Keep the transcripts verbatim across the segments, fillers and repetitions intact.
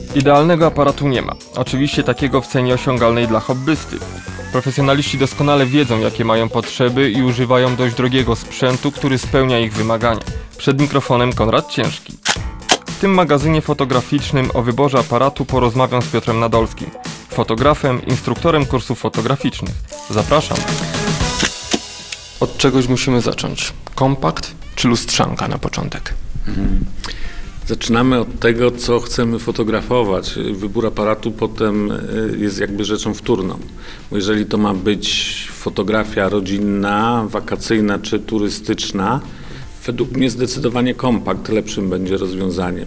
Idealnego aparatu nie ma. Oczywiście takiego w cenie osiągalnej dla hobbysty. Profesjonaliści doskonale wiedzą, jakie mają potrzeby i używają dość drogiego sprzętu, który spełnia ich wymagania. Przed mikrofonem Konrad Ciężki. W tym magazynie fotograficznym o wyborze aparatu porozmawiam z Piotrem Nadolskim, fotografem, instruktorem kursów fotograficznych. Zapraszam. Od czegoś musimy zacząć. Kompakt czy lustrzanka na początek? Mhm. Zaczynamy od tego, co chcemy fotografować. Wybór aparatu potem jest jakby rzeczą wtórną. Bo jeżeli to ma być fotografia rodzinna, wakacyjna czy turystyczna, według mnie zdecydowanie kompakt lepszym będzie rozwiązaniem.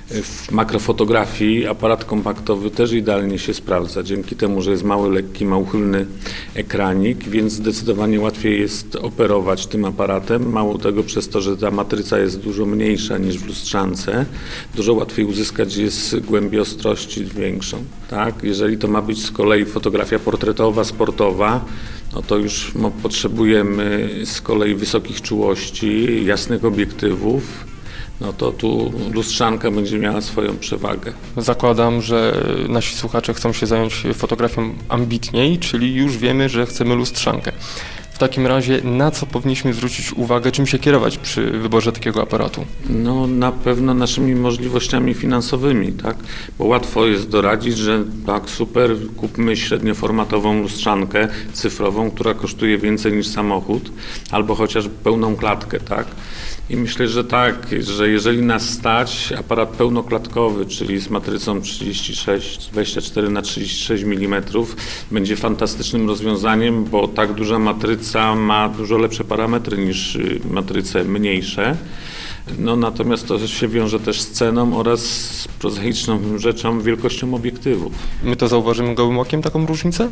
W makrofotografii aparat kompaktowy też idealnie się sprawdza, dzięki temu, że jest mały, lekki, ma uchylny ekranik, więc zdecydowanie łatwiej jest operować tym aparatem. Mało tego, przez to, że ta matryca jest dużo mniejsza niż w lustrzance, dużo łatwiej uzyskać jest głębię ostrości większą. Tak? Jeżeli to ma być z kolei fotografia portretowa, sportowa, no to już no, potrzebujemy z kolei wysokich czułości, jasnych obiektywów, no to tu lustrzanka będzie miała swoją przewagę. Zakładam, że nasi słuchacze chcą się zająć fotografią ambitniej, czyli już wiemy, że chcemy lustrzankę. W takim razie na co powinniśmy zwrócić uwagę, czym się kierować przy wyborze takiego aparatu? No na pewno naszymi możliwościami finansowymi, tak? Bo łatwo jest doradzić, że tak super, kupmy średnioformatową lustrzankę cyfrową, która kosztuje więcej niż samochód, albo chociaż pełną klatkę, tak? I myślę, że tak, że jeżeli nas stać, aparat pełnoklatkowy, czyli z matrycą trzydzieści sześć, dwadzieścia cztery na trzydzieści sześć milimetrów, będzie fantastycznym rozwiązaniem, bo tak duża matryca ma dużo lepsze parametry niż matryce mniejsze. No, natomiast to się wiąże też z ceną oraz z prozaiczną rzeczą, wielkością obiektywów. My to zauważymy gołym okiem, taką różnicę?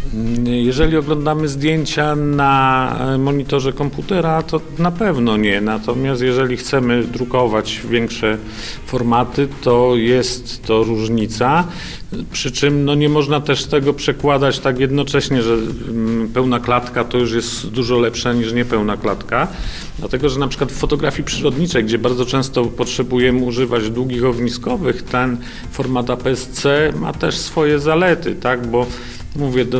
Jeżeli oglądamy zdjęcia na monitorze komputera, to na pewno nie. Natomiast jeżeli chcemy drukować większe formaty, to jest to różnica. Przy czym no, nie można też tego przekładać tak jednocześnie, że pełna klatka to już jest dużo lepsza niż niepełna klatka. Dlatego, że na przykład w fotografii przyrodniczej, gdzie bardzo często potrzebujemy używać długich ogniskowych, ten format A P S C ma też swoje zalety, tak? Bo mówię, do,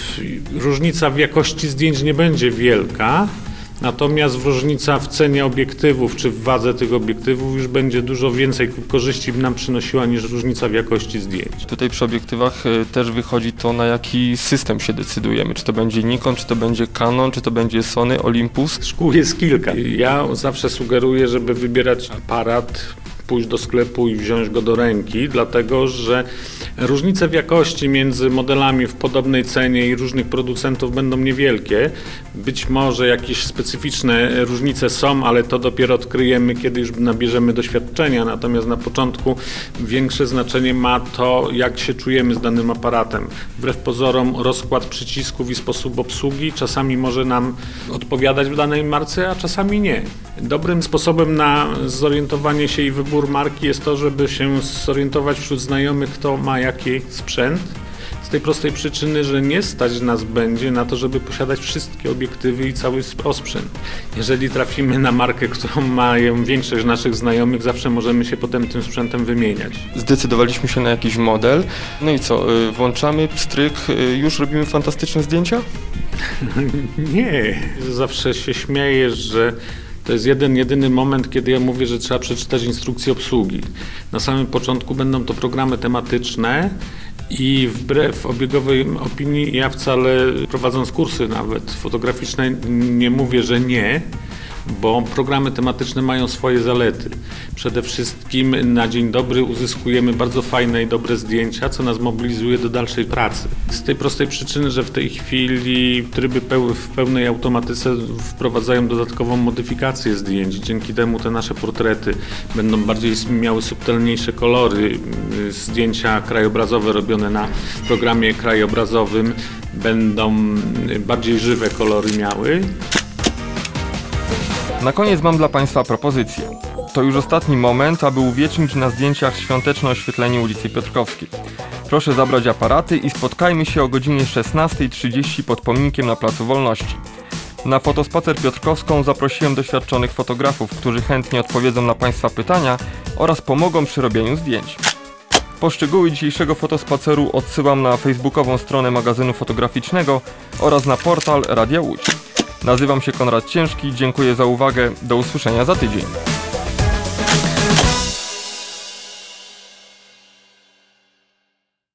różnica w jakości zdjęć nie będzie wielka, natomiast różnica w cenie obiektywów czy w wadze tych obiektywów już będzie dużo więcej korzyści nam przynosiła niż różnica w jakości zdjęć. Tutaj przy obiektywach też wychodzi to, na jaki system się decydujemy. Czy to będzie Nikon, czy to będzie Canon, czy to będzie Sony, Olympus? Szkół jest kilka. Ja zawsze sugeruję, żeby wybierać aparat, pójść do sklepu i wziąć go do ręki, dlatego że różnice w jakości między modelami w podobnej cenie i różnych producentów będą niewielkie. Być może jakieś specyficzne różnice są, ale to dopiero odkryjemy, kiedy już nabierzemy doświadczenia. Natomiast na początku większe znaczenie ma to, jak się czujemy z danym aparatem. Wbrew pozorom rozkład przycisków i sposób obsługi czasami może nam odpowiadać w danej marce, a czasami nie. Dobrym sposobem na zorientowanie się i wybór marki jest to, żeby się zorientować wśród znajomych, kto ma jaki sprzęt. Z tej prostej przyczyny, że nie stać nas będzie na to, żeby posiadać wszystkie obiektywy i cały osprzęt. Jeżeli trafimy na markę, którą mają większość naszych znajomych, zawsze możemy się potem tym sprzętem wymieniać. Zdecydowaliśmy się na jakiś model. No i co, włączamy pstryk, już robimy fantastyczne zdjęcia? Nie. Zawsze się śmieję, że to jest jeden, jedyny moment, kiedy ja mówię, że trzeba przeczytać instrukcję obsługi. Na samym początku będą to programy tematyczne i wbrew obiegowej opinii ja wcale, prowadząc kursy nawet fotograficzne, nie mówię, że nie, bo programy tematyczne mają swoje zalety. Przede wszystkim na dzień dobry uzyskujemy bardzo fajne i dobre zdjęcia, co nas mobilizuje do dalszej pracy. Z tej prostej przyczyny, że w tej chwili tryby peł- w pełnej automatyce wprowadzają dodatkową modyfikację zdjęć. Dzięki temu te nasze portrety będą bardziej miały subtelniejsze kolory. Zdjęcia krajobrazowe robione na programie krajobrazowym będą bardziej żywe kolory miały. Na koniec mam dla Państwa propozycję. To już ostatni moment, aby uwiecznić na zdjęciach świąteczne oświetlenie ulicy Piotrkowskiej. Proszę zabrać aparaty i spotkajmy się o godzinie szesnasta trzydzieści pod pomnikiem na Placu Wolności. Na fotospacer Piotrkowską zaprosiłem doświadczonych fotografów, którzy chętnie odpowiedzą na Państwa pytania oraz pomogą przy robieniu zdjęć. Po szczegóły dzisiejszego fotospaceru odsyłam na facebookową stronę magazynu fotograficznego oraz na portal Radia Łódź. Nazywam się Konrad Ciężki, dziękuję za uwagę, do usłyszenia za tydzień.